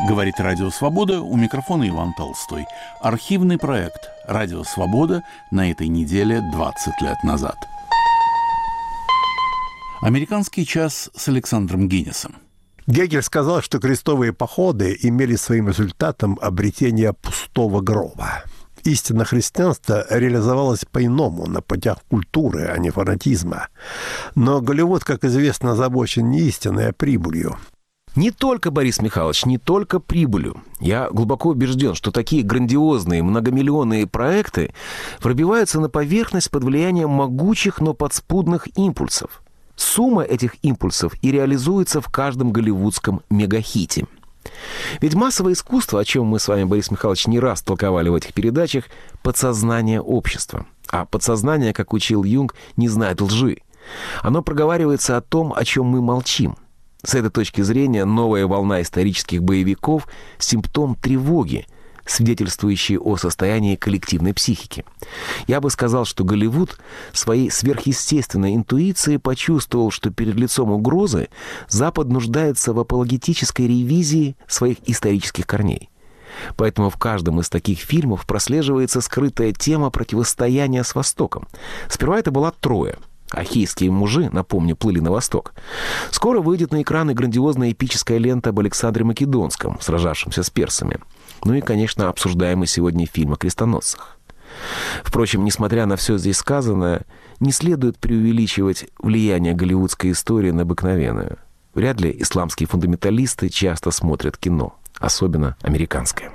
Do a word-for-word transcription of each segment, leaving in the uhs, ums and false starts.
Говорит Радио Свобода, у микрофона Иван Толстой. Архивный проект «Радио Свобода» на этой неделе двадцать лет назад. Американский час с Александром Гиннесом. Гегель сказал, что крестовые походы имели своим результатом обретение пустого гроба. Истинно христианство реализовалось по-иному, на путях культуры, а не фанатизма. Но Голливуд, как известно, озабочен не истиной, а прибылью. Не только, Борис Михайлович, не только прибылью. Я глубоко убежден, что такие грандиозные многомиллионные проекты пробиваются на поверхность под влиянием могучих, но подспудных импульсов. Сумма этих импульсов и реализуется в каждом голливудском мегахите. Ведь массовое искусство, о чем мы с вами, Борис Михайлович, не раз толковали в этих передачах, подсознание общества. А подсознание, как учил Юнг, не знает лжи. Оно проговаривается о том, о чем мы молчим. С этой точки зрения новая волна исторических боевиков – симптом тревоги, свидетельствующий о состоянии коллективной психики. Я бы сказал, что Голливуд своей сверхъестественной интуицией почувствовал, что перед лицом угрозы Запад нуждается в апологетической ревизии своих исторических корней. Поэтому в каждом из таких фильмов прослеживается скрытая тема противостояния с Востоком. Сперва это была Троя. Ахейские мужи, напомню, плыли на восток. Скоро выйдет на экраны грандиозная эпическая лента об Александре Македонском, сражавшемся с персами. Ну и, конечно, обсуждаемый сегодня фильм о крестоносцах. Впрочем, несмотря на все здесь сказанное, не следует преувеличивать влияние голливудской истории на обыкновенную. Вряд ли исламские фундаменталисты часто смотрят кино, особенно американское.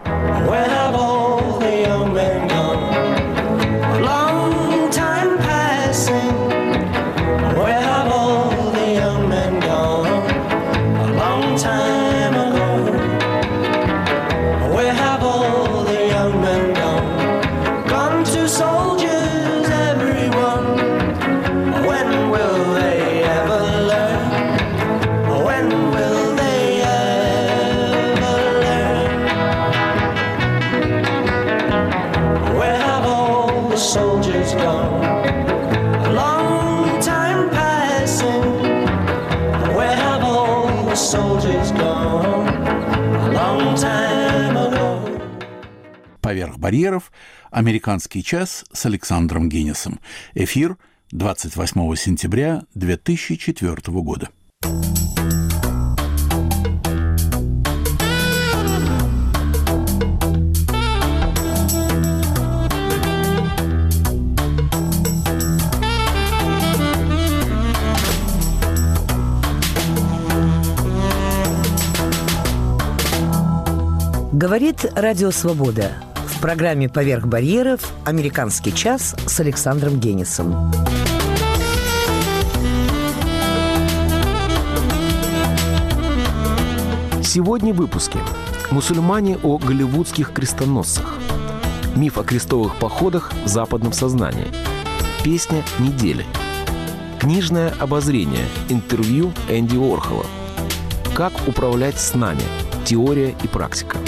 «Поверх барьеров», «Американский час» с Александром Гиннесом. Эфир двадцать восьмого сентября две тысячи четвёртого года. Говорит Радио Свобода. В программе «Поверх барьеров» «Американский час» с Александром Гиннесом. Сегодня в выпуске «Мусульмане о голливудских крестоносцах», миф о крестовых походах в западном сознании, песня недели, книжное обозрение, интервью Энди Уорхола, как управлять снами, теория и практика.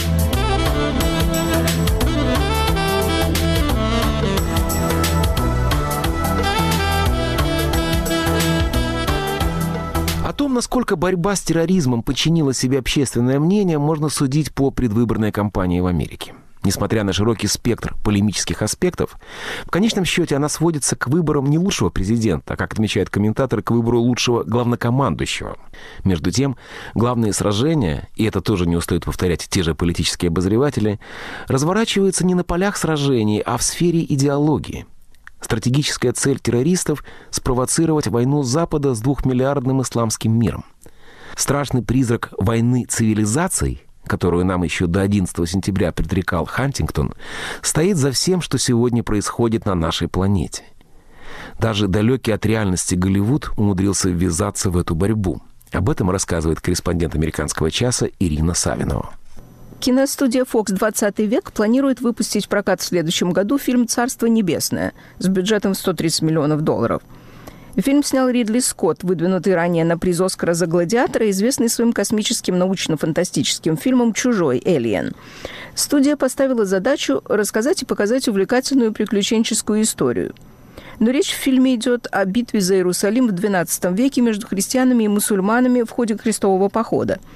О том, насколько борьба с терроризмом подчинила себе общественное мнение, можно судить по предвыборной кампании в Америке. Несмотря на широкий спектр полемических аспектов, в конечном счете она сводится к выборам не лучшего президента, а, как отмечают комментаторы, к выбору лучшего главнокомандующего. Между тем, главные сражения, и это тоже не устают повторять те же политические обозреватели, разворачиваются не на полях сражений, а в сфере идеологии. Стратегическая цель террористов – спровоцировать войну Запада с двухмиллиардным исламским миром. Страшный призрак войны цивилизаций, которую нам еще до одиннадцатого сентября предрекал Хантингтон, стоит за всем, что сегодня происходит на нашей планете. Даже далекий от реальности Голливуд умудрился ввязаться в эту борьбу. Об этом рассказывает корреспондент «Американского часа» Ирина Савинова. Киностудия Fox двадцатый век планирует выпустить в прокат в следующем году фильм «Царство небесное» с бюджетом в сто тридцать миллионов долларов. Фильм снял Ридли Скотт, выдвинутый ранее на приз «Оскара» за «Гладиатора», известный своим космическим научно-фантастическим фильмом «Чужой. Элиен». Студия поставила задачу рассказать и показать увлекательную приключенческую историю. Но речь в фильме идет о битве за Иерусалим в двенадцатом веке между христианами и мусульманами в ходе крестового похода.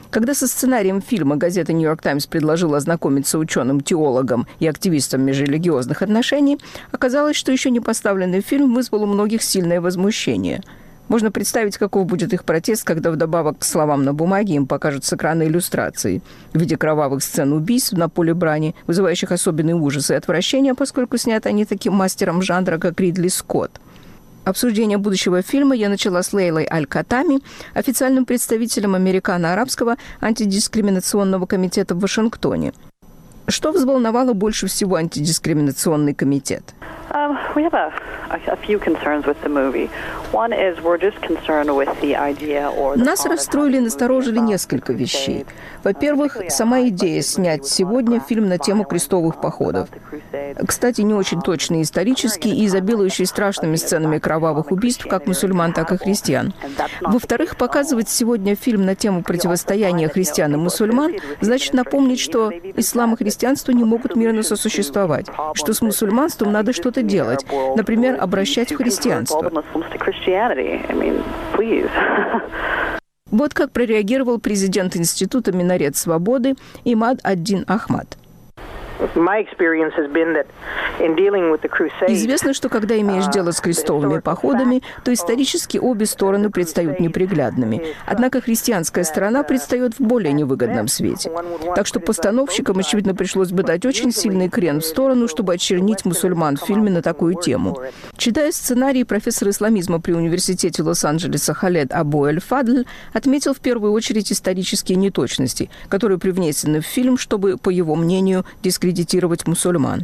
Когда со сценарием фильма газета «Нью-Йорк Таймс» предложила ознакомиться ученым-теологам и активистам межрелигиозных отношений, оказалось, что еще не поставленный фильм вызвал у многих сильное возмущение. Можно представить, каков будет их протест, когда вдобавок к словам на бумаге им покажут с экрана иллюстрации в виде кровавых сцен убийств на поле брани, вызывающих особенный ужас и отвращение, поскольку сняты они таким мастером жанра, как Ридли Скотт. Обсуждение будущего фильма я начала с Лейлой Аль-Катами, официальным представителем Американо-Арабского антидискриминационного комитета в Вашингтоне. Что взволновало больше всего антидискриминационный комитет? Um, we have a, a few concerns with the movie. One is we're just concerned with the idea or the Нас расстроили и насторожили несколько вещей. Во-первых, сама идея снять сегодня фильм на тему крестовых походов. Кстати, не очень точный исторический и изобилующий страшными сценами кровавых убийств как мусульман, так и христиан. Во-вторых, показывать сегодня фильм на тему противостояния христиан и мусульман значит напомнить, что ислам и христианство не могут мирно сосуществовать, что с мусульманством надо что-то делать, например, обращать в христианство. Вот как прореагировал президент Института Минарет Свободы Имад ад-Дин Ахмад. Известно, что когда имеешь дело с крестовыми походами, то исторически обе стороны предстают неприглядными. Однако христианская сторона предстает в более невыгодном свете. Так что постановщикам, очевидно, пришлось бы дать очень сильный крен в сторону, чтобы очернить мусульман в фильме на такую тему. Читая сценарий, профессор исламизма при университете Лос-Анджелеса Халед Абу Эль-Фадль отметил в первую очередь исторические неточности, которые привнесены в фильм, чтобы, по его мнению, дискредитировать дискредитировать мусульман.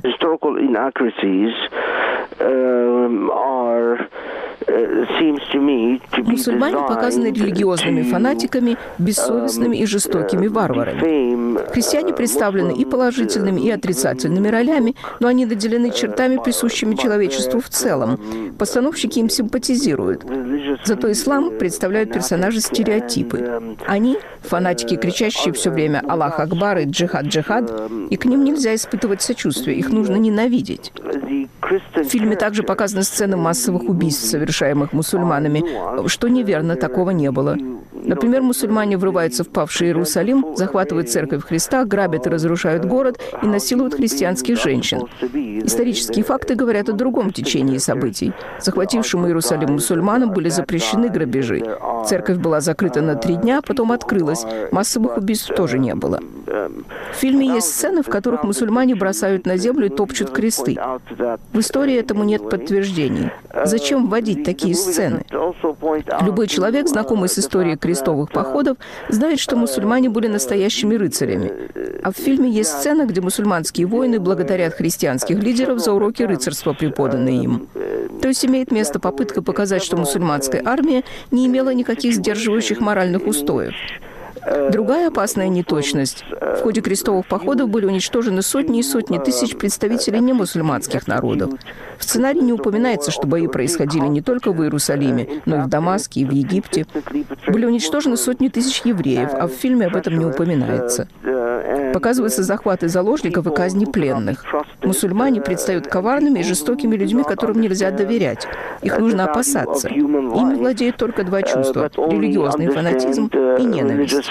Мусульмане показаны религиозными фанатиками, бессовестными и жестокими варварами. Христиане представлены и положительными, и отрицательными ролями, но они наделены чертами, присущими человечеству в целом. Постановщики им симпатизируют. Зато ислам представляют персонажи стереотипы. Они – фанатики, кричащие все время «Аллах Акбар» и «Джихад, джихад», и к ним нельзя испытывать сочувствие, их нужно ненавидеть. В фильме также показаны сцены массовых убийств, совершаемых мусульманами, что неверно, такого не было. Например, мусульмане врываются в павший Иерусалим, захватывают церковь Христа, грабят и разрушают город и насилуют христианских женщин. Исторические факты говорят о другом течении событий. Захватившим Иерусалим мусульманам были запрещены грабежи. Церковь была закрыта на три дня, потом открылась. Массовых убийств тоже не было. В фильме есть сцены, в которых мусульмане бросают на землю и топчут кресты. В истории этому нет подтверждений. Зачем вводить такие сцены? Любой человек, знакомый с историей крестовых походов, знает, что мусульмане были настоящими рыцарями. А в фильме есть сцена, где мусульманские воины благодарят христианских лидеров за уроки рыцарства, преподанные им. То есть имеет место попытка показать, что мусульманская армия не имела никаких сдерживающих моральных устоев. Другая опасная неточность. В ходе крестовых походов были уничтожены сотни и сотни тысяч представителей немусульманских народов. В сценарии не упоминается, что бои происходили не только в Иерусалиме, но и в Дамаске и в Египте. Были уничтожены сотни тысяч евреев, а в фильме об этом не упоминается. Показываются захваты заложников и казни пленных. Мусульмане предстают коварными и жестокими людьми, которым нельзя доверять. Их нужно опасаться. Ими владеют только два чувства – религиозный фанатизм и ненависть.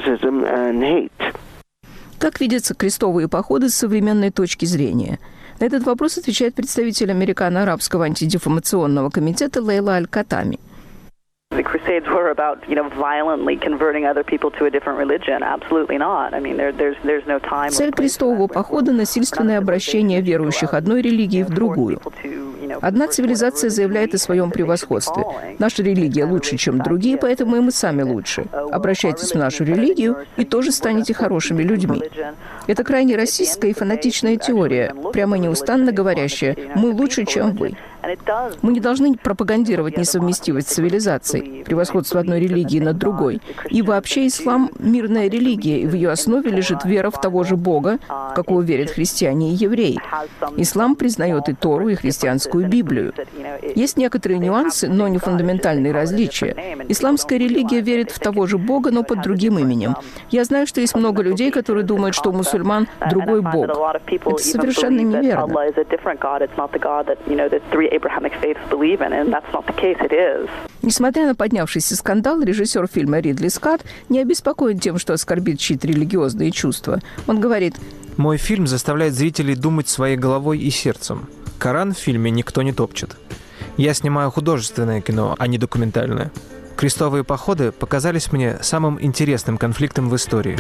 Как видятся крестовые походы с современной точки зрения? На этот вопрос отвечает представитель Американо-Арабского антидефамационного комитета Лейла Аль-Катами. The Crusades were about, you know, violently converting other people to a different religion. Absolutely not. I mean, there, there's, there's no time. Цель крестового похода – насильственное обращение верующих одной религии в другую. Одна цивилизация заявляет о своем превосходстве. Наша религия лучше, чем другие, поэтому и мы сами лучше. Обращайтесь в нашу религию и тоже станете хорошими людьми. Это крайне расистская и фанатичная теория, прямо неустанно говорящая «мы лучше, чем вы». Мы не должны пропагандировать несовместимость цивилизаций, превосходство одной религии над другой. И вообще ислам – мирная религия, и в ее основе лежит вера в того же Бога, в какого верят христиане и евреи. Ислам признает и Тору, и христианскую Библию. Есть некоторые нюансы, но не фундаментальные различия. Исламская религия верит в того же Бога, но под другим именем. Я знаю, что есть много людей, которые думают, что у мусульман другой Бог. Это совершенно неверно. Abrahamic faiths believe in, and that's not the case. It is. Несмотря на поднявшийся скандал, режиссер фильма Ридли Скотт не обеспокоен тем, что оскорбит чьи-то религиозные чувства. Он говорит: «Мой фильм заставляет зрителей думать своей головой и сердцем. Коран в фильме никто не топчет. Я снимаю художественное кино, а не документальное. Крестовые походы показались мне самым интересным конфликтом в истории».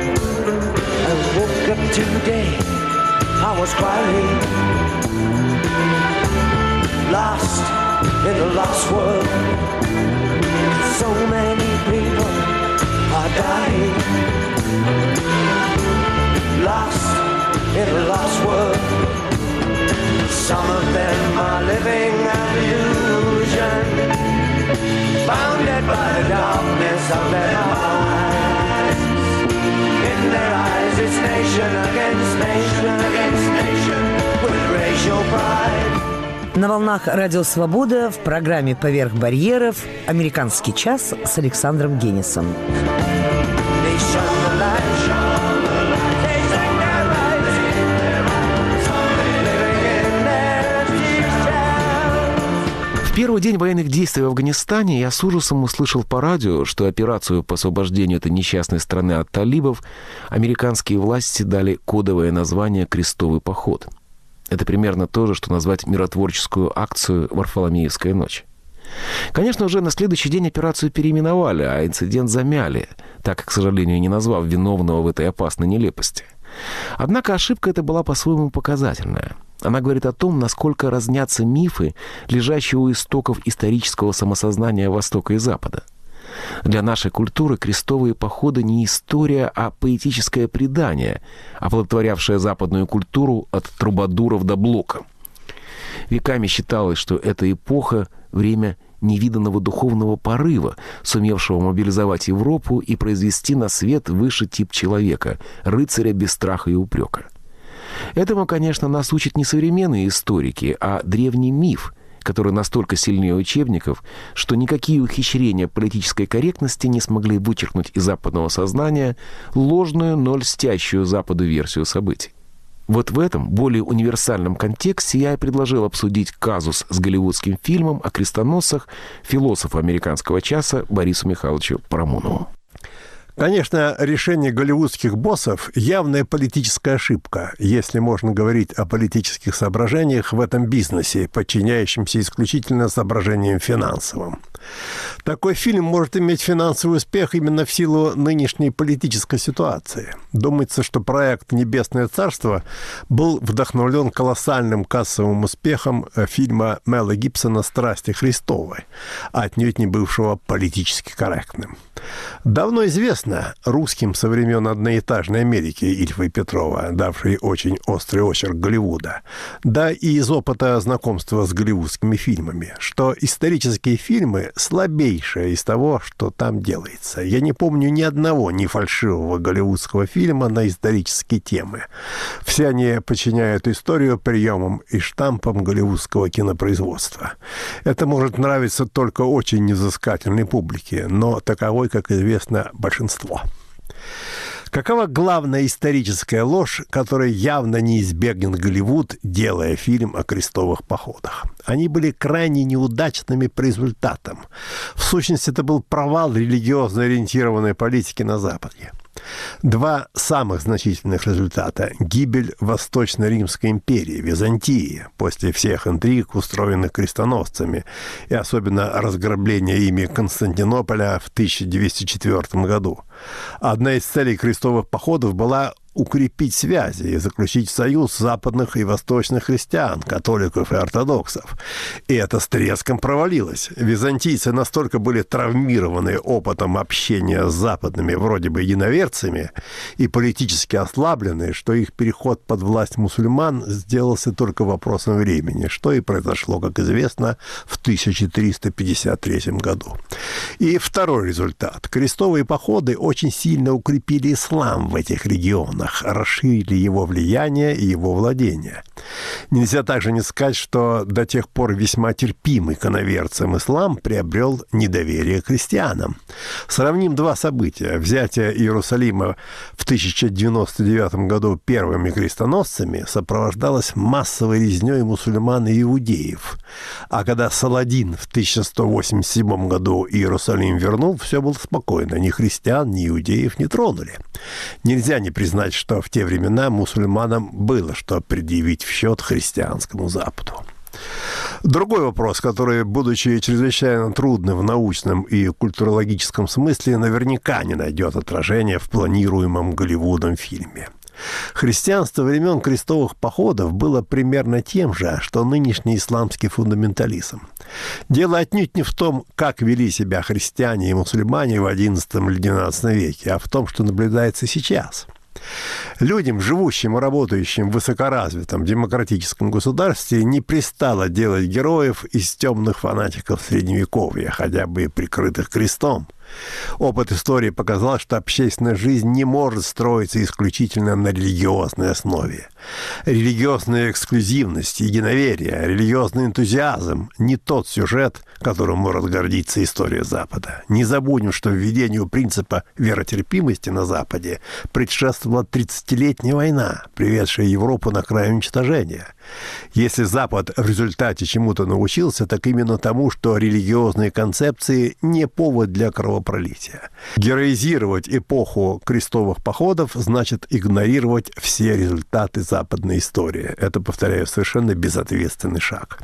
In a lost world, so many people are dying. Lost in a lost world, some of them are living an illusion, bounded by the darkness of their minds. In their eyes it's nation against nation against nation with racial pride. На волнах Радио Свобода в программе «Поверх барьеров» «Американский час» с Александром Генисом. В первый день военных действий в Афганистане я с ужасом услышал по радио, что операцию по освобождению этой несчастной страны от талибов американские власти дали кодовое название «Крестовый поход». Это примерно то же, что назвать миротворческую акцию «Варфоломеевская ночь». Конечно, уже на следующий день операцию переименовали, а инцидент замяли, так, к сожалению, не назвав виновного в этой опасной нелепости. Однако ошибка эта была по-своему показательная. Она говорит о том, насколько разнятся мифы, лежащие у истоков исторического самосознания Востока и Запада. Для нашей культуры крестовые походы не история, а поэтическое предание, оплодотворявшее западную культуру от трубадуров до Блока. Веками считалось, что эта эпоха – время невиданного духовного порыва, сумевшего мобилизовать Европу и произвести на свет высший тип человека – рыцаря без страха и упрека. Этому, конечно, нас учат не современные историки, а древний миф, который настолько сильнее учебников, что никакие ухищрения политической корректности не смогли вычеркнуть из западного сознания ложную, но льстящую Западу версию событий. Вот в этом более универсальном контексте я и предложил обсудить казус с голливудским фильмом о крестоносцах философу американского часа Борису Михайловичу Парамонову. Конечно, решение голливудских боссов – явная политическая ошибка, если можно говорить о политических соображениях в этом бизнесе, подчиняющемся исключительно соображениям финансовым. Такой фильм может иметь финансовый успех именно в силу нынешней политической ситуации. Думается, что проект «Небесное царство» был вдохновлен колоссальным кассовым успехом фильма Мела Гибсона «Страсти Христовы», отнюдь не бывшего политически корректным. Давно известно русским со времен одноэтажной Америки Ильфа и Петрова, давшей очень острый очерк Голливуда, да и из опыта знакомства с голливудскими фильмами, что исторические фильмы слабейшее из того, что там делается. Я не помню ни одного не фальшивого голливудского фильма на исторические темы. Все они подчиняют историю приемам и штампам голливудского кинопроизводства. Это может нравиться только очень невзыскательной публике, но таковой, как известно, большинство. Какова главная историческая ложь, которой явно не избегнет Голливуд, делая фильм о крестовых походах? Они были крайне неудачными по результатам. В сущности, это был провал религиозно ориентированной политики на Западе. Два самых значительных результата – гибель Восточно-Римской империи, Византии, после всех интриг, устроенных крестоносцами, и особенно разграбление ими Константинополя в тысяча двести четвёртом году. Одна из целей крестовых походов была укрепить связи и заключить союз западных и восточных христиан, католиков и ортодоксов. И это с треском провалилось. Византийцы настолько были травмированы опытом общения с западными вроде бы единоверцами и политически ослаблены, что их переход под власть мусульман сделался только вопросом времени, что и произошло, как известно, в тысяча триста пятьдесят третьем году. И второй результат. Крестовые походы очень сильно укрепили ислам в этих регионах, странах расширили его влияние и его владение. Нельзя также не сказать, что до тех пор весьма терпимый к иноверцам ислам приобрел недоверие к христианам. Сравним два события. Взятие Иерусалима в тысяча девяносто девятом году первыми крестоносцами сопровождалось массовой резнёй мусульман и иудеев. А когда Саладин в тысяча сто восемьдесят седьмом году Иерусалим вернул, все было спокойно. Ни христиан, ни иудеев не тронули. Нельзя не признать, что в те времена мусульманам было что предъявить в счет христианскому Западу. Другой вопрос, который, будучи чрезвычайно трудным в научном и культурологическом смысле, наверняка не найдет отражения в планируемом Голливудом фильме. Христианство времен крестовых походов было примерно тем же, что нынешний исламский фундаментализм. Дело отнюдь не в том, как вели себя христиане и мусульмане в одиннадцатом или двенадцатом веке, а в том, что наблюдается сейчас. Людям, живущим и работающим в высокоразвитом демократическом государстве, не пристало делать героев из темных фанатиков Средневековья, хотя бы и прикрытых крестом. Опыт истории показал, что общественная жизнь не может строиться исключительно на религиозной основе. Религиозная эксклюзивность, единоверие, религиозный энтузиазм – не тот сюжет, которым может гордиться история Запада. Не забудем, что введению принципа веротерпимости на Западе предшествовала тридцатилетняя война, приведшая Европу на край уничтожения. Если Запад в результате чему-то научился, так именно тому, что религиозные концепции не повод для кровопролития. Героизировать эпоху крестовых походов значит игнорировать все результаты западной истории. Это, повторяю, совершенно безответственный шаг.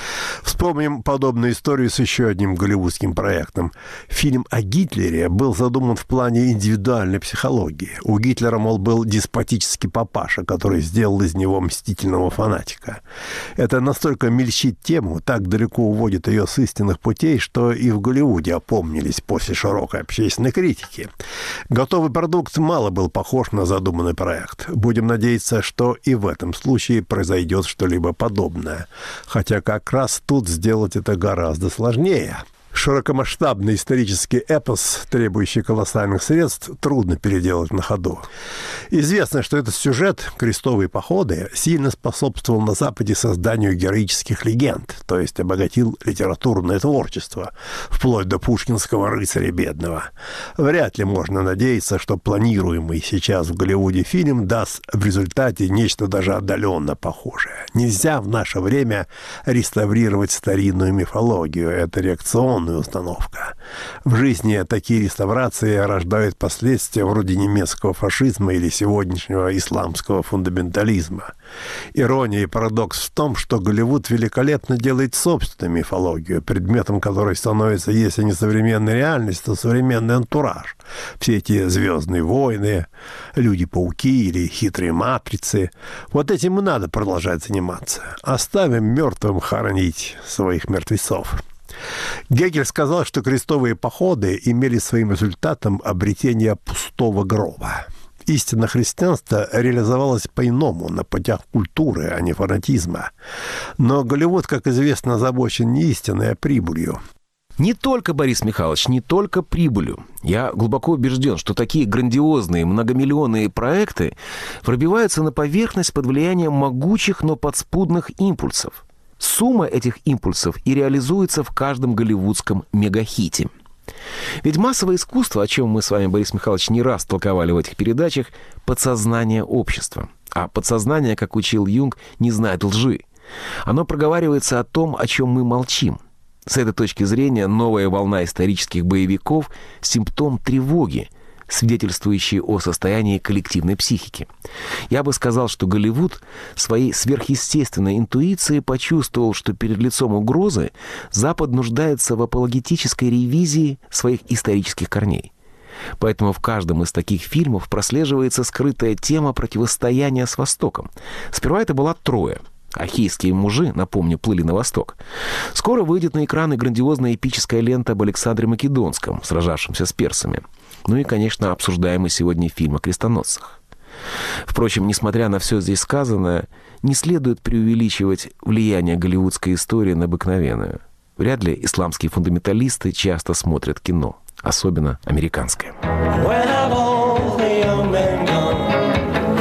Вспомним подобную историю с еще одним голливудским проектом. Фильм о Гитлере был задуман в плане индивидуальной психологии. У Гитлера, мол, был деспотический папаша, который сделал из него мстительного фанатика. Это настолько мельчит тему, так далеко уводит ее с истинных путей, что и в Голливуде опомнились после широкой общественной критики. Готовый продукт мало был похож на задуманный проект. Будем надеяться, что и в этом случае произойдет что-либо подобное. Хотя как раз тут сделать это гораздо сложнее. Широкомасштабный исторический эпос, требующий колоссальных средств, трудно переделать на ходу. Известно, что этот сюжет, крестовые походы, сильно способствовал на Западе созданию героических легенд, то есть обогатил литературное творчество, вплоть до пушкинского «Рыцаря бедного». Вряд ли можно надеяться, что планируемый сейчас в Голливуде фильм даст в результате нечто даже отдаленно похожее. Нельзя в наше время реставрировать старинную мифологию, это реакционная установка. В жизни такие реставрации рождают последствия вроде немецкого фашизма или сегодняшнего исламского фундаментализма. Ирония и парадокс в том, что Голливуд великолепно делает собственную мифологию, предметом которой становится, если не современная реальность, то современный антураж. Все эти «Звездные войны», «Люди-пауки» или «Хитрые матрицы». Вот этим и надо продолжать заниматься. Оставим мертвым хоронить своих мертвецов. Гегель сказал, что крестовые походы имели своим результатом обретение пустого гроба. Истинно христианство реализовалось по-иному, на путях культуры, а не фанатизма. Но Голливуд, как известно, озабочен не истиной, а прибылью. Не только, Борис Михайлович, не только прибылью. Я глубоко убежден, что такие грандиозные многомиллионные проекты пробиваются на поверхность под влиянием могучих, но подспудных импульсов. Сумма этих импульсов и реализуется в каждом голливудском мегахите. Ведь массовое искусство, о чем мы с вами, Борис Михайлович, не раз толковали в этих передачах, подсознание общества. А подсознание, как учил Юнг, не знает лжи. Оно проговаривается о том, о чем мы молчим. С этой точки зрения новая волна исторических боевиков – симптом тревоги, свидетельствующий о состоянии коллективной психики. Я бы сказал, что Голливуд своей сверхъестественной интуицией почувствовал, что перед лицом угрозы Запад нуждается в апологетической ревизии своих исторических корней. Поэтому в каждом из таких фильмов прослеживается скрытая тема противостояния с Востоком. Сперва это была Троя. Ахейские мужи, напомню, плыли на восток. Скоро выйдет на экраны грандиозная эпическая лента об Александре Македонском, сражавшемся с персами. Ну и, конечно, обсуждаемый сегодня фильм о крестоносцах. Впрочем, несмотря на все здесь сказанное, не следует преувеличивать влияние голливудской истории на обыкновенную. Вряд ли исламские фундаменталисты часто смотрят кино, особенно американское.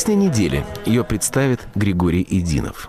Песня недели. Ее представит Григорий Идинов.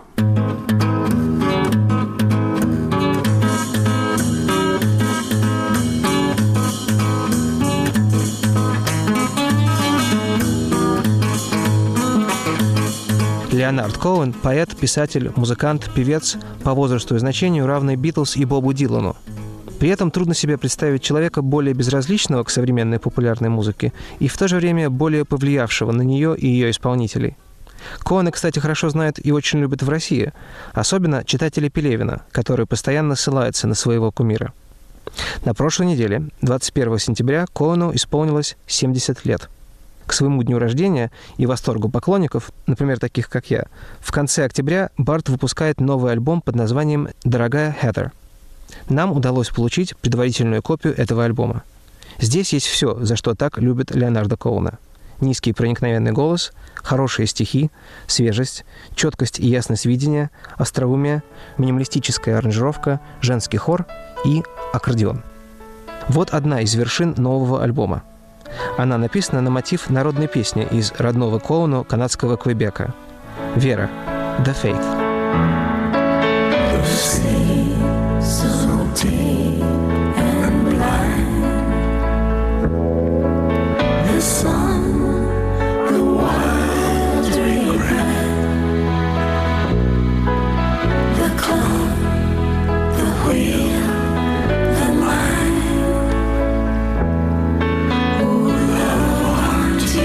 Леонард Коэн – поэт, писатель, музыкант, певец, по возрасту и значению равный Битлз и Бобу Дилану. При этом трудно себе представить человека более безразличного к современной популярной музыке и в то же время более повлиявшего на нее и ее исполнителей. Коэна, кстати, хорошо знают и очень любят в России, особенно читатели Пелевина, которые постоянно ссылаются на своего кумира. На прошлой неделе, двадцать первого сентября, Коэну исполнилось семьдесят лет. К своему дню рождения и восторгу поклонников, например, таких как я, в конце октября Барт выпускает новый альбом под названием «Дорогая Хедер». Нам удалось получить предварительную копию этого альбома. Здесь есть все, за что так любит Леонарда Коэна. Низкий проникновенный голос, хорошие стихи, свежесть, четкость и ясность видения, остроумие, минималистическая аранжировка, женский хор и аккордеон. Вот одна из вершин нового альбома. Она написана на мотив народной песни из родного Коэну канадского Квебека. «Вера» – «The Faith».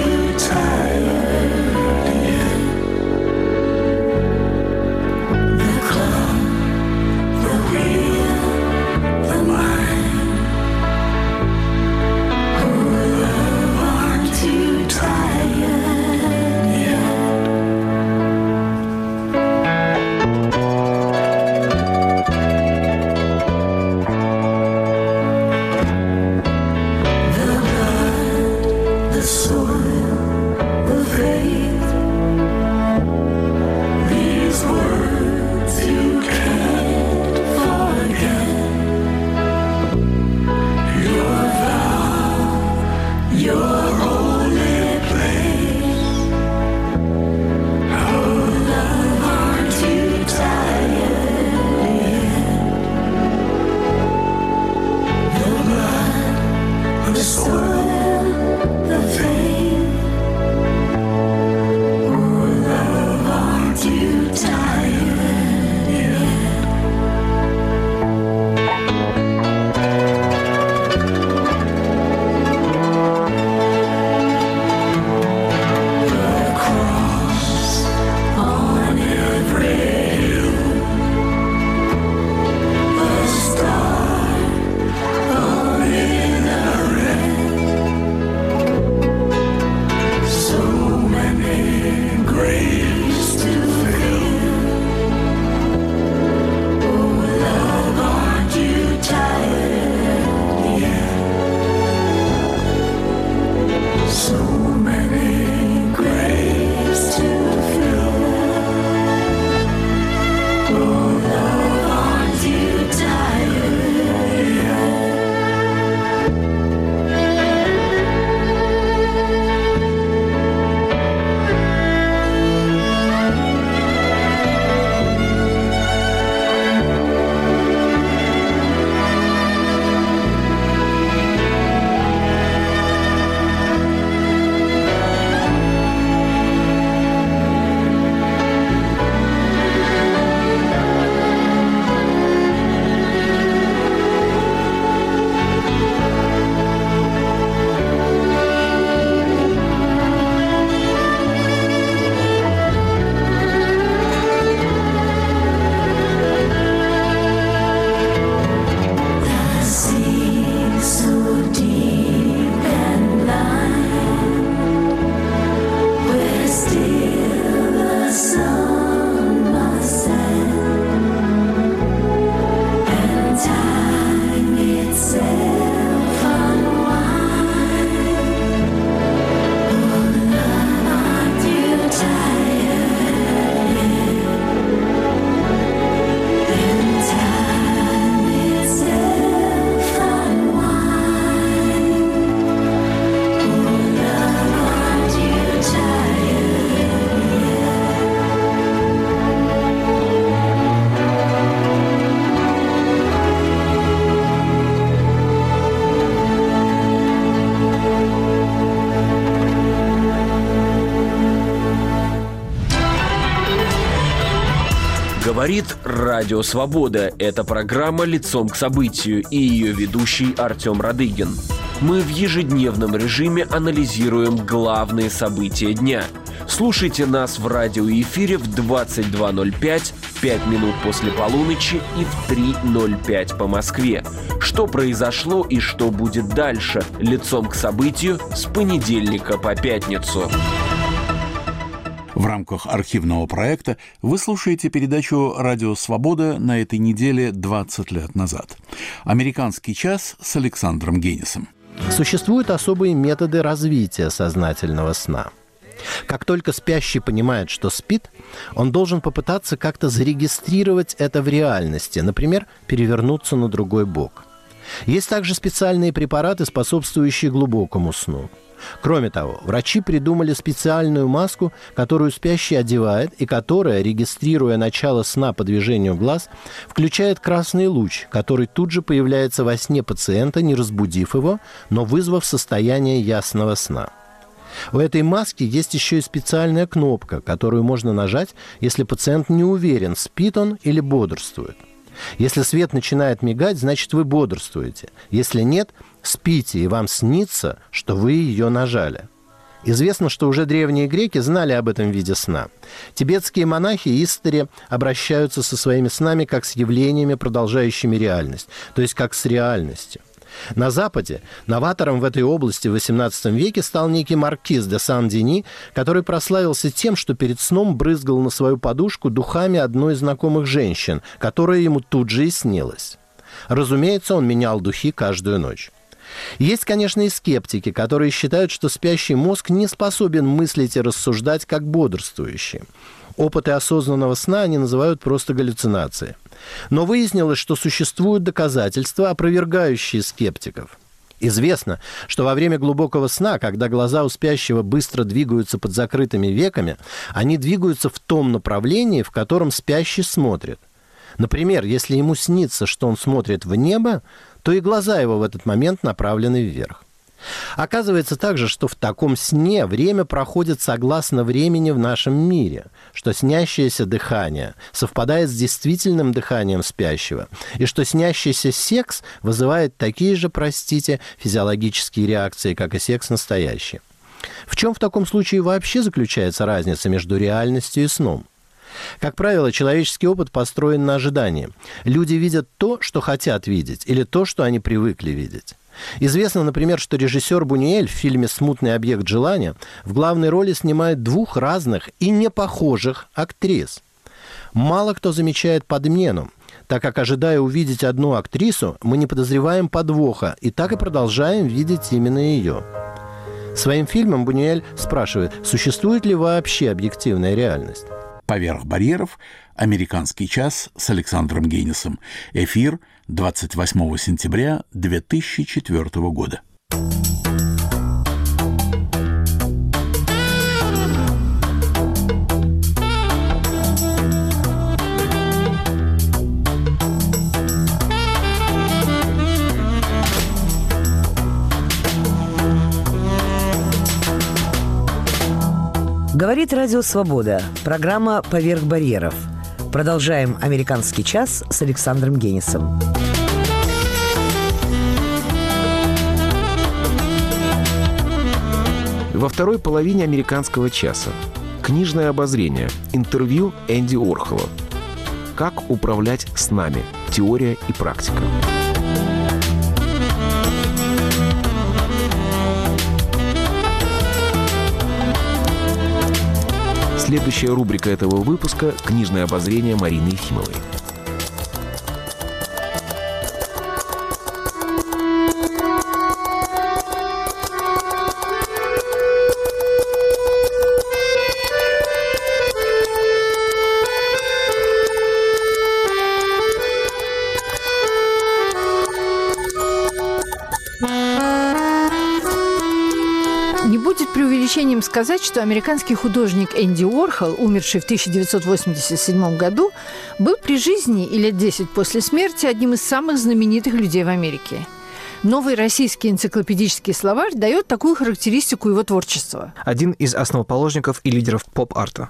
The Говорит Радио Свобода. Это программа «Лицом к событию» и ее ведущий Артем Радыгин. Мы в ежедневном режиме анализируем главные события дня. Слушайте нас в радиоэфире в двадцать два ноль пять, пять минут после полуночи и в три ноль пять по Москве. Что произошло и что будет дальше? Лицом к событию с понедельника по пятницу. В рамках архивного проекта вы слушаете передачу «Радио Свобода» на этой неделе двадцать лет назад. «Американский час» с Александром Генисом. Существуют особые методы развития сознательного сна. Как только спящий понимает, что спит, он должен попытаться как-то зарегистрировать это в реальности, например, перевернуться на другой бок. Есть также специальные препараты, способствующие глубокому сну. Кроме того, врачи придумали специальную маску, которую спящий одевает и которая, регистрируя начало сна по движению глаз, включает красный луч, который тут же появляется во сне пациента, не разбудив его, но вызвав состояние ясного сна. У этой маски есть еще и специальная кнопка, которую можно нажать, если пациент не уверен, спит он или бодрствует. Если свет начинает мигать, значит, вы бодрствуете. Если нет, спите, и вам снится, что вы ее нажали. Известно, что уже древние греки знали об этом виде сна. Тибетские монахи Истари обращаются со своими снами как с явлениями, продолжающими реальность, то есть как с реальностью. На Западе новатором в этой области в восемнадцатом веке стал некий маркиз де Сан-Дени, который прославился тем, что перед сном брызгал на свою подушку духами одной из знакомых женщин, которая ему тут же и снилась. Разумеется, он менял духи каждую ночь. Есть, конечно, и скептики, которые считают, что спящий мозг не способен мыслить и рассуждать как бодрствующий. Опыты осознанного сна они называют просто галлюцинацией. Но выяснилось, что существуют доказательства, опровергающие скептиков. Известно, что во время глубокого сна, когда глаза у спящего быстро двигаются под закрытыми веками, они двигаются в том направлении, в котором спящий смотрит. Например, если ему снится, что он смотрит в небо, то и глаза его в этот момент направлены вверх. Оказывается также, что в таком сне время проходит согласно времени в нашем мире, что снящееся дыхание совпадает с действительным дыханием спящего, и что снящийся секс вызывает такие же, простите, физиологические реакции, как и секс настоящий. В чем в таком случае вообще заключается разница между реальностью и сном? Как правило, человеческий опыт построен на ожидании. Люди видят то, что хотят видеть, или то, что они привыкли видеть. Известно, например, что режиссер Бунюэль в фильме «Смутный объект желания» в главной роли снимает двух разных и не похожих актрис. Мало кто замечает подмену, так как, ожидая увидеть одну актрису, мы не подозреваем подвоха и так и продолжаем видеть именно ее. Своим фильмом Бунюэль спрашивает, существует ли вообще объективная реальность. «Поверх барьеров. Американский час» с Александром Генисом. Эфир двадцать восьмого сентября две тысячи четвёртого года. Говорит Радио Свобода. Программа «Поверх барьеров». Продолжаем «Американский час» с Александром Генисом. Во второй половине «Американского часа» книжное обозрение, интервью Энди Уорхола. Как управлять снами. Теория и практика. Следующая рубрика этого выпуска – книжное обозрение Марины Ефимовой. Не будет преувеличением сказать, что американский художник Энди Уорхол, умерший в тысяча девятьсот восемьдесят седьмом году, был при жизни и лет десять после смерти одним из самых знаменитых людей в Америке. Новый российский энциклопедический словарь дает такую характеристику его творчества. Один из основоположников и лидеров поп-арта.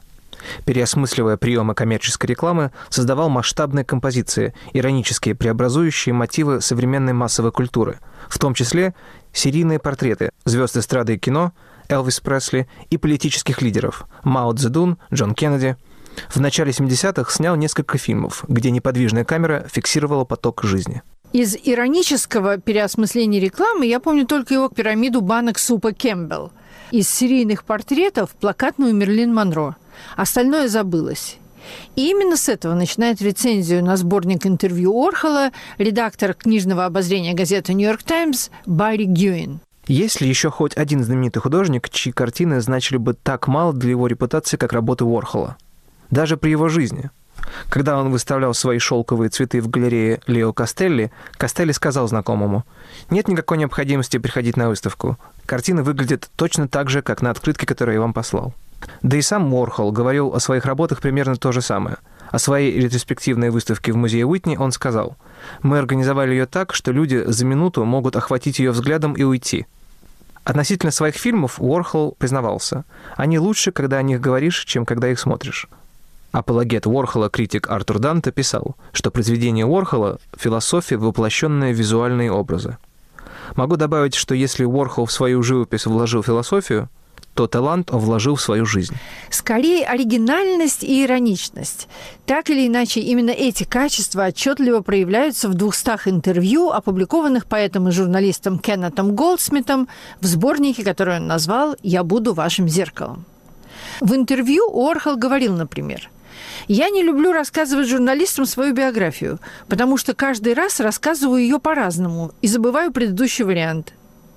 Переосмысливая приемы коммерческой рекламы, создавал масштабные композиции, иронические, преобразующие мотивы современной массовой культуры, в том числе серийные портреты звезд эстрады и кино, Элвис Пресли и политических лидеров Мао Цзэдун, Джон Кеннеди. В начале семидесятых снял несколько фильмов, где неподвижная камера фиксировала поток жизни. Из иронического переосмысления рекламы я помню только его пирамиду банок супа Кэмпбелл. Из серийных портретов плакатную Мерлин Монро. Остальное забылось. И именно с этого начинает рецензию на сборник интервью Уорхола редактор книжного обозрения газеты «Нью-Йорк Таймс» Барри Гюин. Есть ли еще хоть один знаменитый художник, чьи картины значили бы так мало для его репутации, как работы Уорхола? Даже при его жизни. Когда он выставлял свои шелковые цветы в галерее Лео Костелли, Костелли сказал знакомому: «Нет никакой необходимости приходить на выставку. Картина выглядит точно так же, как на открытке, которую я вам послал». Да и сам Уорхол говорил о своих работах примерно то же самое. О своей ретроспективной выставке в музее Уитни он сказал: «Мы организовали ее так, что люди за минуту могут охватить ее взглядом и уйти». Относительно своих фильмов Уорхол признавался: «Они лучше, когда о них говоришь, чем когда их смотришь». Апологет Уорхола, критик Артур Данте, писал, что произведение Уорхола – философия, воплощенная в визуальные образы. Могу добавить, что если Уорхол в свою живопись вложил философию, то талант он вложил в свою жизнь. Скорее, оригинальность и ироничность. Так или иначе, именно эти качества отчетливо проявляются в двухстах интервью, опубликованных поэтом и журналистом Кеннетом Голдсмитом в сборнике, который он назвал «Я буду вашим зеркалом». В интервью Уорхол говорил, например: «Я не люблю рассказывать журналистам свою биографию, потому что каждый раз рассказываю ее по-разному и забываю предыдущий вариант».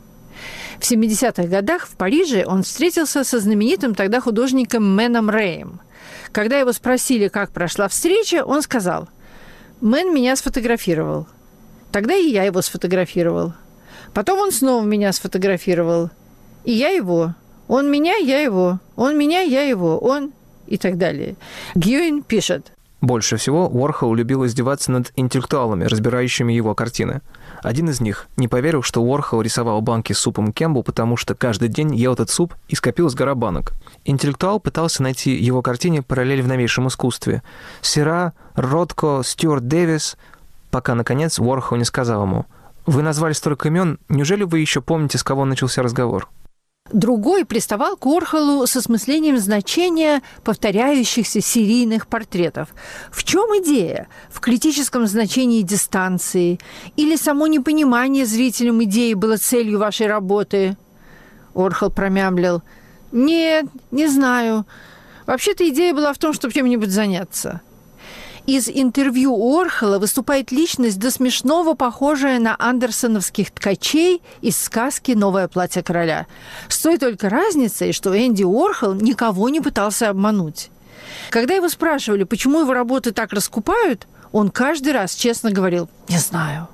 В семидесятых годах в Париже он встретился со знаменитым тогда художником Мэном Рэем. Когда его спросили, как прошла встреча, он сказал: «Мэн меня сфотографировал. Тогда и я его сфотографировал. Потом он снова меня сфотографировал. И я его. Он меня, я его. Он меня, я его. Он...» и так далее. Гюин пишет: Больше всего Уорхол любил издеваться над интеллектуалами, разбирающими его картины. Один из них не поверил, что Уорхол рисовал банки с супом Кэмпбелл, потому что каждый день ел этот суп и скопил с гора банок. Интеллектуал пытался найти его картине параллель в новейшем искусстве. Сера, Ротко, Стюарт Дэвис, пока, наконец, Уорхол не сказал ему: «Вы назвали столько имен, неужели вы еще помните, с кого начался разговор?» Другой приставал к Уорхолу с осмыслением значения повторяющихся серийных портретов. В чем идея? В критическом значении дистанции? Или само непонимание зрителям идеи было целью вашей работы? Уорхол промямлил: «Нет, не знаю. Вообще-то идея была в том, чтобы чем-нибудь заняться». Из интервью Уорхола выступает личность до смешного похожая на андерсоновских ткачей из сказки «Новое платье короля». С той только разницей, что Энди Уорхол никого не пытался обмануть. Когда его спрашивали, почему его работы так раскупают, он каждый раз честно говорил: «Не знаю».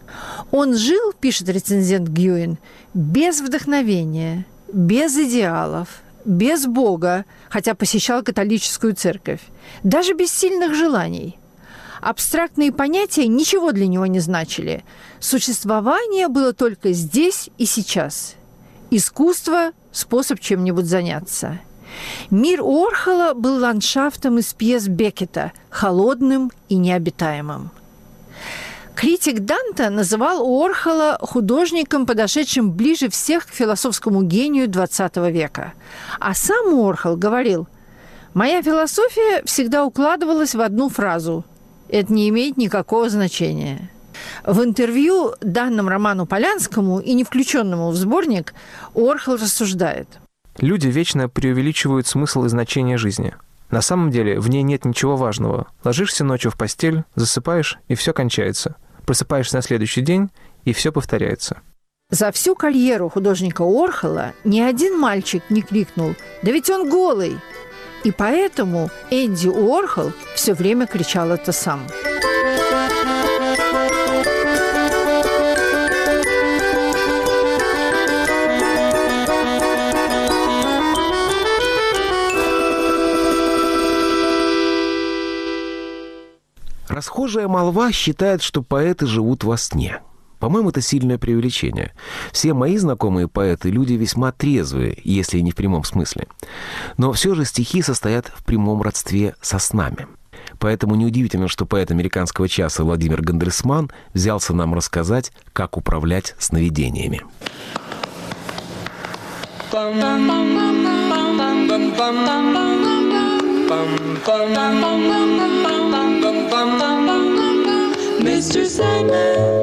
Он жил, пишет рецензент Гюин, без вдохновения, без идеалов, без Бога, хотя посещал католическую церковь, даже без сильных желаний. Абстрактные понятия ничего для него не значили. Существование было только здесь и сейчас. Искусство – способ чем-нибудь заняться. Мир Уорхола был ландшафтом из пьес Беккета, холодным и необитаемым. Критик Данте называл Уорхола художником, подошедшим ближе всех к философскому гению двадцатого века. А сам Уорхол говорил: «Моя философия всегда укладывалась в одну фразу. Это не имеет никакого значения». В интервью, данном Роману Полянскому и не включенному в сборник, Уорхол рассуждает: Люди вечно преувеличивают смысл и значение жизни. На самом деле в ней нет ничего важного. Ложишься ночью в постель, засыпаешь, и все кончается. Просыпаешься на следующий день, и все повторяется. За всю карьеру художника Уорхола ни один мальчик не крикнул: «Да ведь он голый!» И поэтому Энди Уорхол все время кричал это сам. Расхожая молва считает, что поэты живут во сне. По-моему, это сильное преувеличение. Все мои знакомые поэты – люди весьма трезвые, если не в прямом смысле. Но все же стихи состоят в прямом родстве со снами. Поэтому неудивительно, что поэт американского часа Владимир Гандельсман взялся нам рассказать, как управлять сновидениями. Mister Sandman,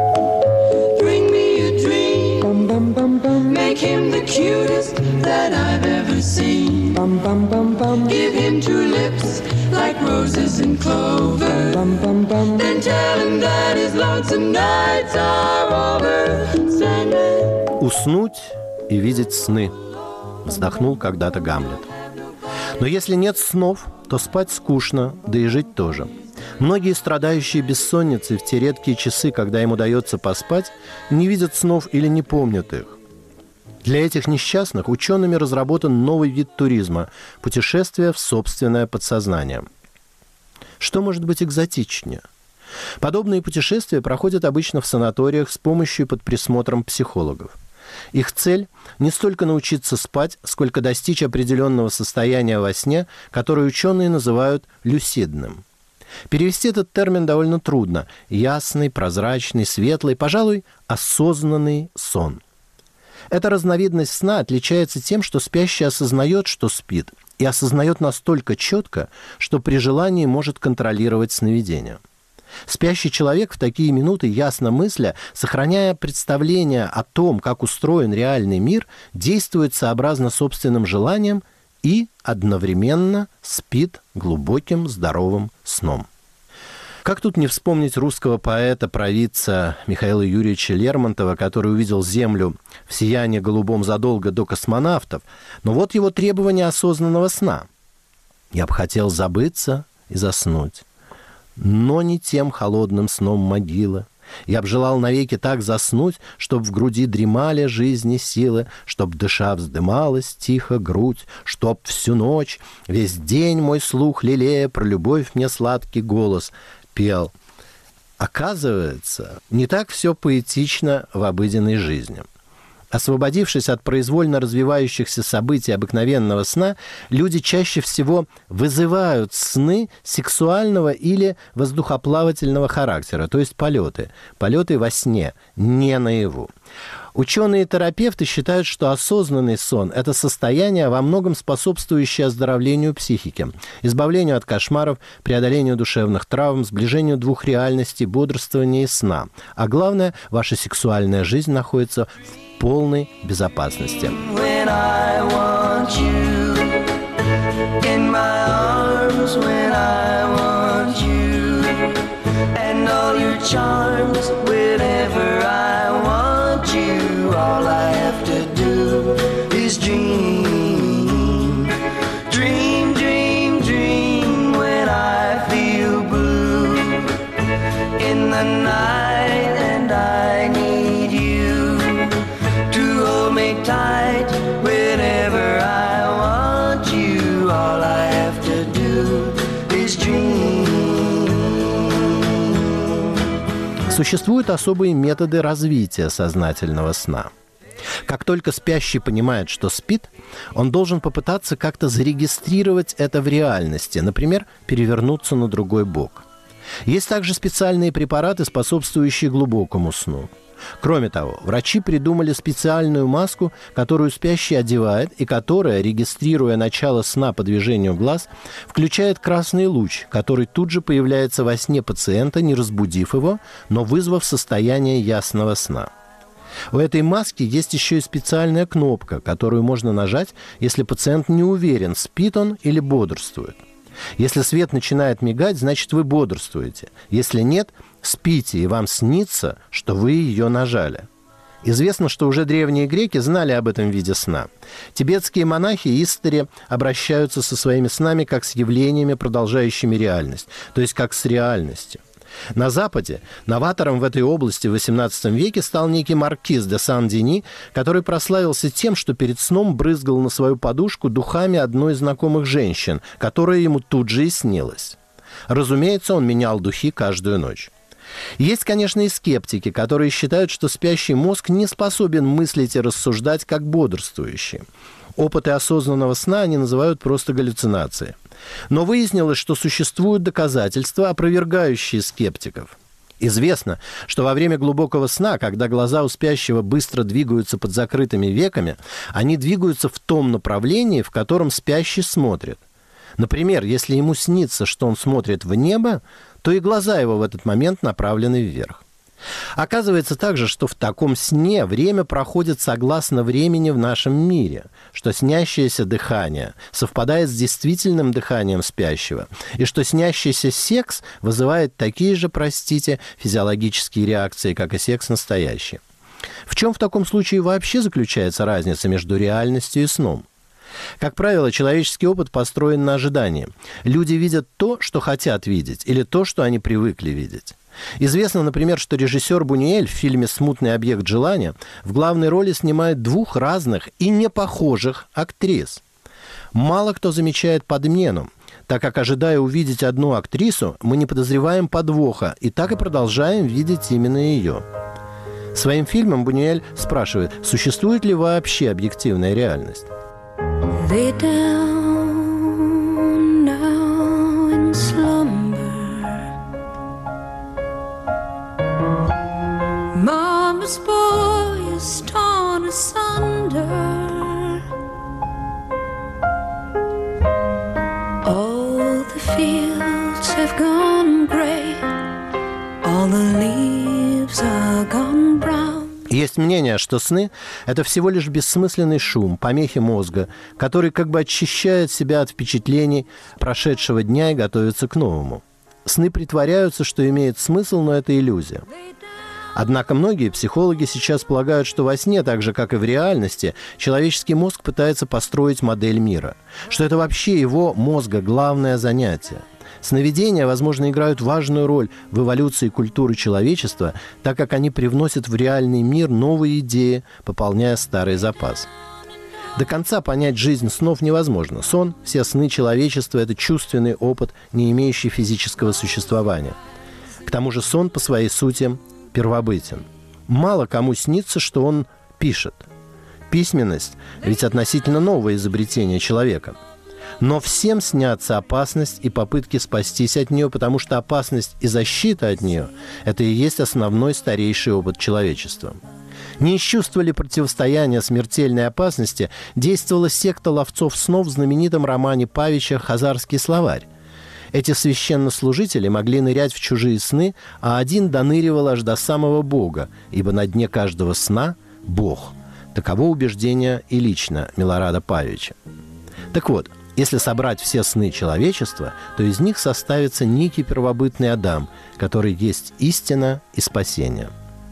bring me a dream. Bum, bum, bum, bum. Make him the cutest that I've ever seen. Bum, bum, bum, bum. Give him two lips like roses and clover. Bum, bum, bum. Then tell him that his lonesome nights are over. Sandman. Уснуть и видеть сны, вздохнул когда-то Гамлет. Но если нет снов, то спать скучно, да и жить тоже. Многие, страдающие бессонницей в те редкие часы, когда им удается поспать, не видят снов или не помнят их. Для этих несчастных учеными разработан новый вид туризма – путешествие в собственное подсознание. Что может быть экзотичнее? Подобные путешествия проходят обычно в санаториях с помощью и под присмотром психологов. Их цель – не столько научиться спать, сколько достичь определенного состояния во сне, которое ученые называют люсидным. Перевести этот термин довольно трудно. Ясный, прозрачный, светлый, пожалуй, осознанный сон. Эта разновидность сна отличается тем, что спящий осознает, что спит, и осознает настолько четко, что при желании может контролировать сновидение. Спящий человек в такие минуты, ясно мысля, сохраняя представление о том, как устроен реальный мир, действует сообразно собственным желаниям и одновременно спит глубоким здоровым сном. Как тут не вспомнить русского поэта-провидца Михаила Юрьевича Лермонтова, который увидел Землю в сиянии голубом задолго до космонавтов, но вот его требование осознанного сна. «Я б хотел забыться и заснуть, но не тем холодным сном могилы. Я б желал навеки так заснуть, чтоб в груди дремали жизни силы, чтоб дыша вздымалась тихо грудь, чтоб всю ночь, весь день мой слух лелея про любовь мне сладкий голос пел». Оказывается, не так все поэтично в обыденной жизни. Освободившись от произвольно развивающихся событий обыкновенного сна, люди чаще всего вызывают сны сексуального или воздухоплавательного характера, то есть полеты. Полеты во сне, не наяву. Ученые-терапевты считают, что осознанный сон – это состояние, во многом способствующее оздоровлению психики, избавлению от кошмаров, преодолению душевных травм, сближению двух реальностей, бодрствования и сна. А главное, ваша сексуальная жизнь находится в полной безопасности. All I have to do is dream, dream, dream, dream when I feel blue in the night, and I need you to hold me tight whenever I want you. All I have to do is dream. Существуют особые методы развития сознательного сна. Как только спящий понимает, что спит, он должен попытаться как-то зарегистрировать это в реальности, например, перевернуться на другой бок. Есть также специальные препараты, способствующие глубокому сну. Кроме того, врачи придумали специальную маску, которую спящий одевает и которая, регистрируя начало сна по движению глаз, включает красный луч, который тут же появляется во сне пациента, не разбудив его, но вызвав состояние ясного сна. У этой маски есть еще и специальная кнопка, которую можно нажать, если пациент не уверен, спит он или бодрствует. Если свет начинает мигать, значит, вы бодрствуете. Если нет, спите, и вам снится, что вы ее нажали. Известно, что уже древние греки знали об этом виде сна. Тибетские монахи истори обращаются со своими снами как с явлениями, продолжающими реальность, то есть как с реальностью. На Западе новатором в этой области в восемнадцатом веке стал некий маркиз де Сан-Дени, который прославился тем, что перед сном брызгал на свою подушку духами одной из знакомых женщин, которая ему тут же и снилась. Разумеется, он менял духи каждую ночь. Есть, конечно, и скептики, которые считают, что спящий мозг не способен мыслить и рассуждать как бодрствующий. Опыты осознанного сна они называют просто галлюцинацией. Но выяснилось, что существуют доказательства, опровергающие скептиков. Известно, что во время глубокого сна, когда глаза у спящего быстро двигаются под закрытыми веками, они двигаются в том направлении, в котором спящий смотрит. Например, если ему снится, что он смотрит в небо, то и глаза его в этот момент направлены вверх. Оказывается также, что в таком сне время проходит согласно времени в нашем мире, что снящееся дыхание совпадает с действительным дыханием спящего, и что снящийся секс вызывает такие же, простите, физиологические реакции, как и секс настоящий. В чем в таком случае вообще заключается разница между реальностью и сном? Как правило, человеческий опыт построен на ожидании. Люди видят то, что хотят видеть, или то, что они привыкли видеть. Известно, например, что режиссер Бунюэль в фильме «Смутный объект желания» в главной роли снимает двух разных и не похожих актрис. Мало кто замечает подмену, так как, ожидая увидеть одну актрису, мы не подозреваем подвоха и так и продолжаем видеть именно ее. Своим фильмом Бунюэль спрашивает, существует ли вообще объективная реальность. Lay down now in slumber. Mama's boy is torn asunder. All the fields have gone gray. All the leaves are gone brown. Есть мнение, что сны – это всего лишь бессмысленный шум, помехи мозга, который как бы очищает себя от впечатлений прошедшего дня и готовится к новому. Сны притворяются, что имеет смысл, но это иллюзия. Однако многие психологи сейчас полагают, что во сне, так же, как и в реальности, человеческий мозг пытается построить модель мира, что это вообще его мозга главное занятие. Сновидения, возможно, играют важную роль в эволюции культуры человечества, так как они привносят в реальный мир новые идеи, пополняя старый запас. До конца понять жизнь снов невозможно. Сон, все сны человечества – это чувственный опыт, не имеющий физического существования. К тому же сон по своей сути первобытен. Мало кому снится, что он пишет. Письменность – ведь относительно новое изобретение человека. Но всем снятся опасность и попытки спастись от нее, потому что опасность и защита от нее – это и есть основной старейший опыт человечества. Не из чувства ли противостояния смертельной опасности действовала секта ловцов снов в знаменитом романе Павича «Хазарский словарь». Эти священнослужители могли нырять в чужие сны, а один доныривал аж до самого Бога, ибо на дне каждого сна – Бог. Таково убеждение и лично Милорада Павича. Так вот, если собрать все сны человечества, то из них составится некий первобытный Адам, который есть истина и спасение.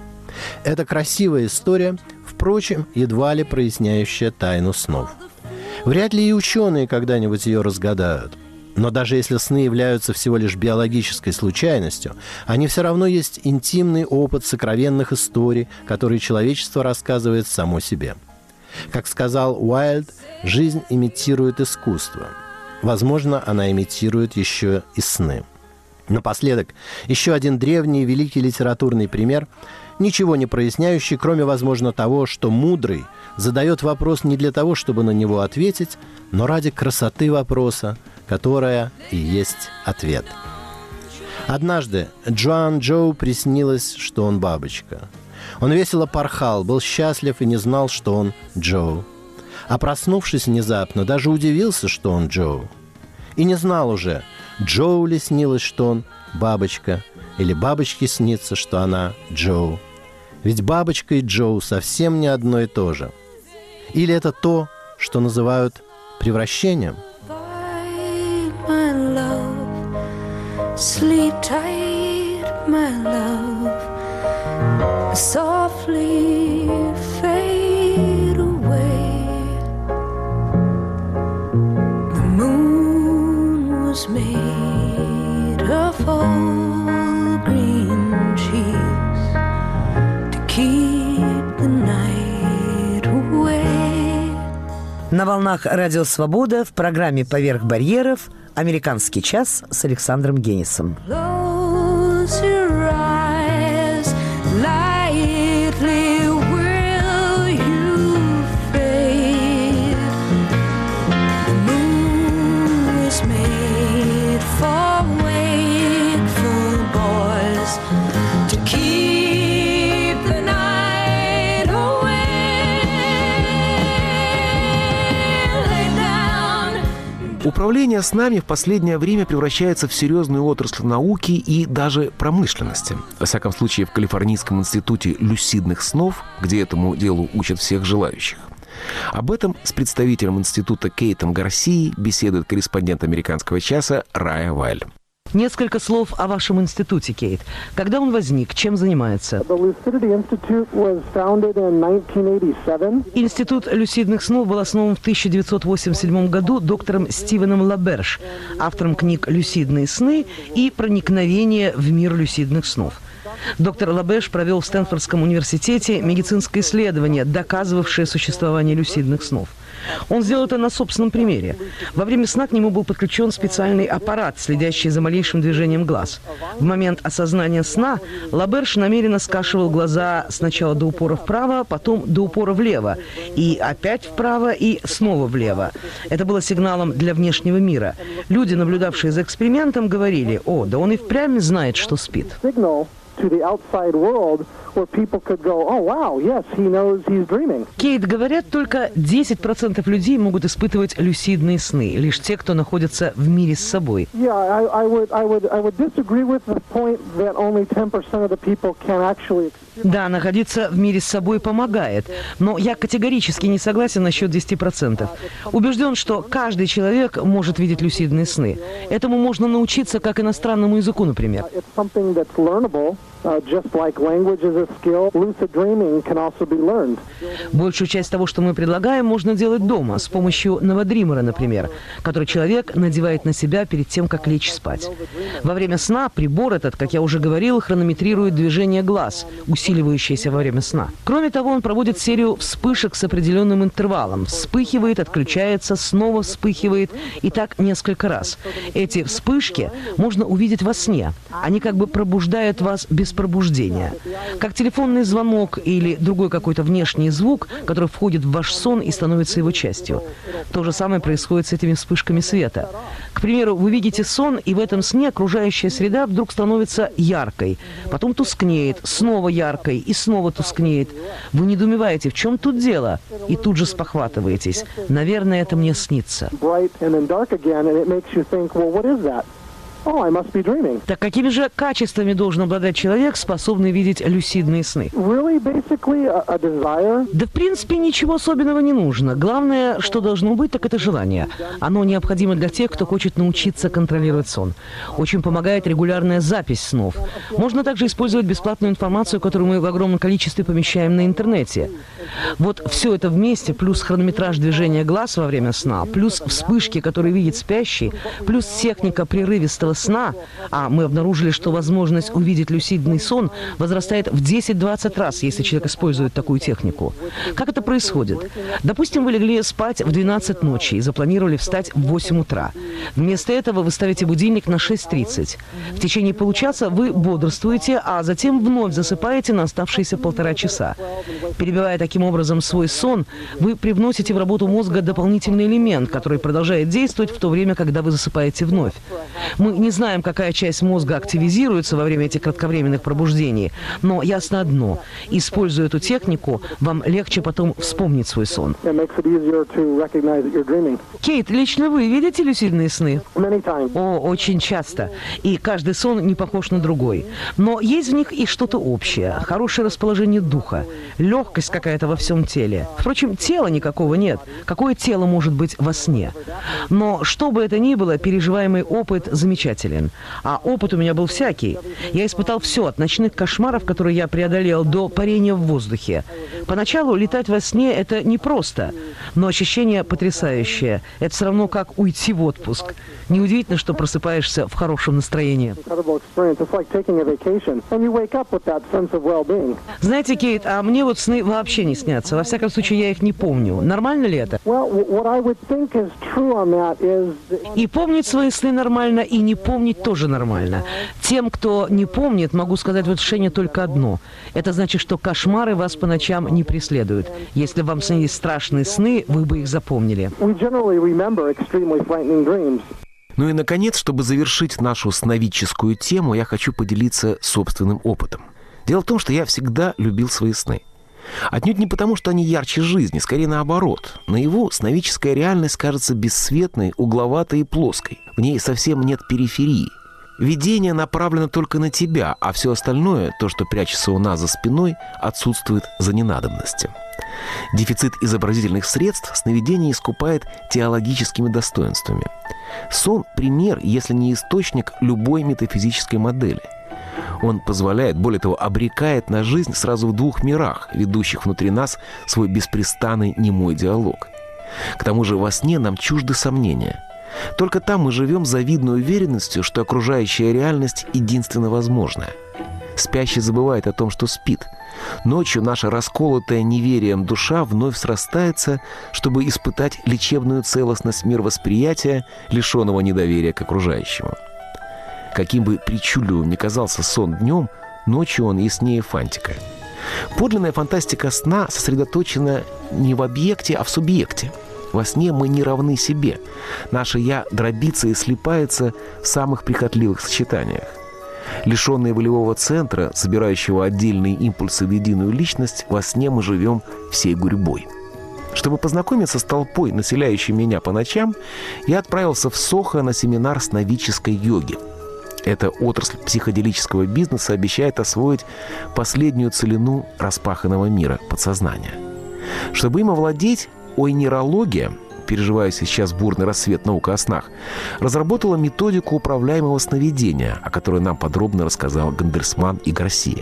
Это красивая история, впрочем, едва ли проясняющая тайну снов. Вряд ли и ученые когда-нибудь ее разгадают. Но даже если сны являются всего лишь биологической случайностью, они все равно есть интимный опыт сокровенных историй, которые человечество рассказывает само себе. Как сказал Уайльд, жизнь имитирует искусство. Возможно, она имитирует еще и сны. Напоследок, еще один древний и великий литературный пример, ничего не проясняющий, кроме, возможно, того, что мудрый задает вопрос не для того, чтобы на него ответить, но ради красоты вопроса, которая и есть ответ. Однажды Джоан Джоу приснилось, что он бабочка. Он весело порхал, был счастлив и не знал, что он Джоу. А проснувшись внезапно, даже удивился, что он Джоу. И не знал уже, Джоу ли снилось, что он бабочка, или бабочке снится, что она Джоу. Ведь бабочка и Джоу совсем не одно и то же. Или это то, что называют превращением? Sleep tight, my love, softly fade away. The moon was made of all green cheese to keep the night away. На волнах Радио Свобода в программе «Поверх барьеров» «Американский час» с Александром Генисом. Close your eyes. Управление снами в последнее время превращается в серьезную отрасль науки и даже промышленности. Во всяком случае, в Калифорнийском институте люсидных снов, где этому делу учат всех желающих. Об этом с представителем института Кейтом Гарсией беседует корреспондент «Американского часа» Рая Вайль. Несколько слов о вашем институте, Кейт. Когда он возник, чем занимается? Институт люсидных снов был основан в тысяча девятьсот восемьдесят седьмом году доктором Стивеном Лаберш, автором книг «Люсидные сны» и «Проникновение в мир люсидных снов». Доктор Лабеш провел в Стэнфордском университете медицинское исследование, доказывавшее существование люсидных снов. Он сделал это на собственном примере. Во время сна к нему был подключен специальный аппарат, следящий за малейшим движением глаз. В момент осознания сна Лаберш намеренно скашивал глаза сначала до упора вправо, потом до упора влево, и опять вправо, и снова влево. Это было сигналом для внешнего мира. Люди, наблюдавшие за экспериментом, говорили: «О, да он и впрямь знает, что спит». Кейт, говорят, только десять процентов людей могут испытывать люсидные сны, лишь те, кто находится в мире с собой. Да, находиться в мире с собой помогает, но я категорически не согласен насчет десяти процентов. Убежден, что каждый человек может видеть люсидные сны. Этому можно научиться как иностранному языку, например. Большую часть того, что мы предлагаем, можно делать дома, с помощью новодримера, например, который человек надевает на себя перед тем, как лечь спать. Во время сна прибор этот, как я уже говорил, хронометрирует движение глаз, усиливающееся во время сна. Кроме того, он проводит серию вспышек с определенным интервалом. Вспыхивает, отключается, снова вспыхивает, и так несколько раз. Эти вспышки можно увидеть во сне. Они как бы пробуждают вас без пробуждения. Как телефонный звонок или другой какой-то внешний звук, который входит в ваш сон и становится его частью. То же самое происходит с этими вспышками света. К примеру, вы видите сон, и в этом сне окружающая среда вдруг становится яркой, потом тускнеет, снова яркой и снова тускнеет. Вы недоумеваете, в чем тут дело, и тут же спохватываетесь. Наверное, это мне снится. Так какими же качествами должен обладать человек, способный видеть люсидные сны? Да, в принципе, ничего особенного не нужно. Главное, что должно быть, так это желание. Оно необходимо для тех, кто хочет научиться контролировать сон. Очень помогает регулярная запись снов. Можно также использовать бесплатную информацию, которую мы в огромном количестве помещаем на интернете. Вот все это вместе, плюс хронометраж движения глаз во время сна, плюс вспышки, которые видит спящий, плюс техника прерывистого сна, а мы обнаружили, что возможность увидеть люсидный сон возрастает в десять-двадцать раз, если человек использует такую технику. Как это происходит? Допустим, вы легли спать в двенадцать ночи и запланировали встать в восемь утра. Вместо этого вы ставите будильник на шесть тридцать. В течение получаса вы бодрствуете, а затем вновь засыпаете на оставшиеся полтора часа. Перебивая таким образом свой сон, вы привносите в работу мозга дополнительный элемент, который продолжает действовать в то время, когда вы засыпаете вновь. Мы не знаем, какая часть мозга активизируется во время этих кратковременных пробуждений, но ясно одно. Используя эту технику, вам легче потом вспомнить свой сон. Кейт, лично вы видите люсидные сны? О, очень часто. И каждый сон не похож на другой. Но есть в них и что-то общее. Хорошее расположение духа. Легкость какая-то во всем теле. Впрочем, тела никакого нет. Какое тело может быть во сне? Но что бы это ни было, переживаемый опыт замечательный. А опыт у меня был всякий. Я испытал все, от ночных кошмаров, которые я преодолел, до парения в воздухе. Поначалу летать во сне – это непросто, но ощущение потрясающее. Это все равно как уйти в отпуск. Неудивительно, что просыпаешься в хорошем настроении. Знаете, Кейт, а мне вот сны вообще не снятся. Во всяком случае, я их не помню. Нормально ли это? И помнить свои сны нормально, и не помнить тоже нормально. Тем, кто не помнит, могу сказать в утешение только одно. Это значит, что кошмары вас по ночам не преследуют. Если вам снились страшные сны, вы бы их запомнили. Ну и, наконец, чтобы завершить нашу сновидческую тему, я хочу поделиться собственным опытом. Дело в том, что я всегда любил свои сны. Отнюдь не потому, что они ярче жизни, скорее наоборот. Наяву сновидческая реальность кажется бесцветной, угловатой и плоской. В ней совсем нет периферии. Видение направлено только на тебя, а все остальное, то, что прячется у нас за спиной, отсутствует за ненадобностью. Дефицит изобразительных средств сновидение искупает теологическими достоинствами. Сон – пример, если не источник, любой метафизической модели. Он позволяет, более того, обрекает на жизнь сразу в двух мирах, ведущих внутри нас свой беспрестанный немой диалог. К тому же во сне нам чужды сомнения. Только там мы живем с завидной уверенностью, что окружающая реальность единственно возможная. Спящий забывает о том, что спит. Ночью наша расколотая неверием душа вновь срастается, чтобы испытать лечебную целостность мировосприятия, лишенного недоверия к окружающему. Каким бы причудливым ни казался сон днем, ночью он яснее фантика. Подлинная фантастика сна сосредоточена не в объекте, а в субъекте. Во сне мы не равны себе. Наше «я» дробится и слипается в самых прихотливых сочетаниях. Лишенные волевого центра, собирающего отдельные импульсы в единую личность, во сне мы живем всей гурьбой. Чтобы познакомиться с толпой, населяющей меня по ночам, я отправился в Сохо на семинар сновидческой йоги. Эта отрасль психоделического бизнеса обещает освоить последнюю целину распаханного мира подсознания. Чтобы им овладеть, ойнерология, переживая сейчас бурный рассвет наука о снах, разработала методику управляемого сновидения, о которой нам подробно рассказал Гандельсман и Гарсия.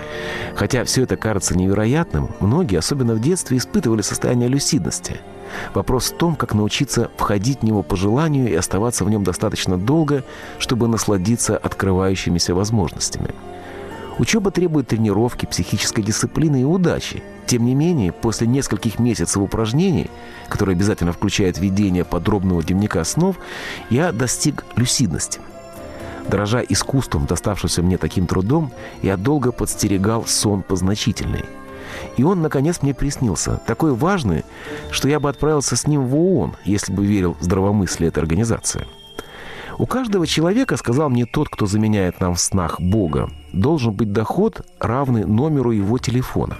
Хотя все это кажется невероятным, многие, особенно в детстве, испытывали состояние люсидности. Вопрос в том, как научиться входить в него по желанию и оставаться в нем достаточно долго, чтобы насладиться открывающимися возможностями. Учеба требует тренировки, психической дисциплины и удачи. Тем не менее, после нескольких месяцев упражнений, которые обязательно включают ведение подробного дневника снов, я достиг люсидности. Дорожа искусством, доставшимся мне таким трудом, я долго подстерегал сон позначительный. И он, наконец, мне приснился, такой важный, что я бы отправился с ним в ООН, если бы верил в здравомыслие этой организации. У каждого человека, сказал мне тот, кто заменяет нам в снах Бога, должен быть доход, равный номеру его телефона.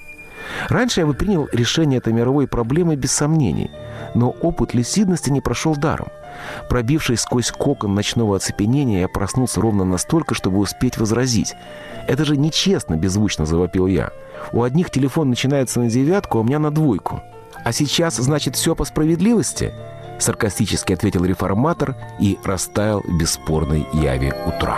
Раньше я бы принял решение этой мировой проблемы без сомнений, но опыт люсидности не прошел даром. Пробившись сквозь кокон ночного оцепенения, я проснулся ровно настолько, чтобы успеть возразить. «Это же нечестно!» – беззвучно завопил я. «У одних телефон начинается на девятку, а у меня на двойку. А сейчас, значит, все по справедливости?» Саркастически ответил реформатор и растаял в бесспорной яве утра.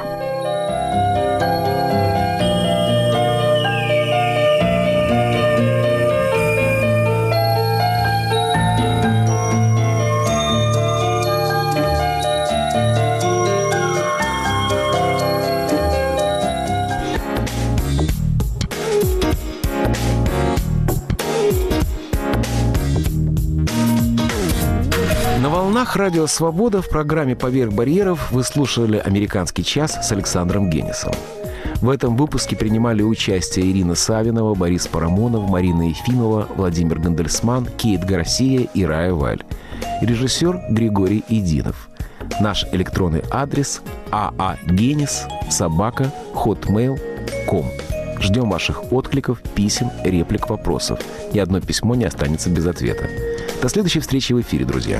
На волнах Радио Свобода в программе «Поверх барьеров» вы слушали «Американский час» с Александром Генисом. В этом выпуске принимали участие Ирина Савинова, Борис Парамонов, Марина Ефимова, Владимир Гандельсман, Кейт Гарсия и Рая Валь. Режиссер Григорий Идинов. Наш электронный адрес aagenis собака hotmail точка ком. Ждем ваших откликов, писем, реплик, вопросов. Ни одно письмо не останется без ответа. До следующей встречи в эфире, друзья.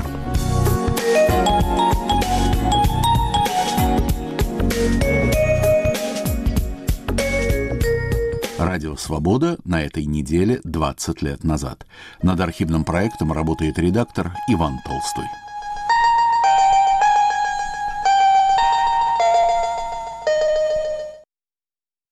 Радио «Свобода» на этой неделе двадцать лет назад. Над архивным проектом работает редактор Иван Толстой.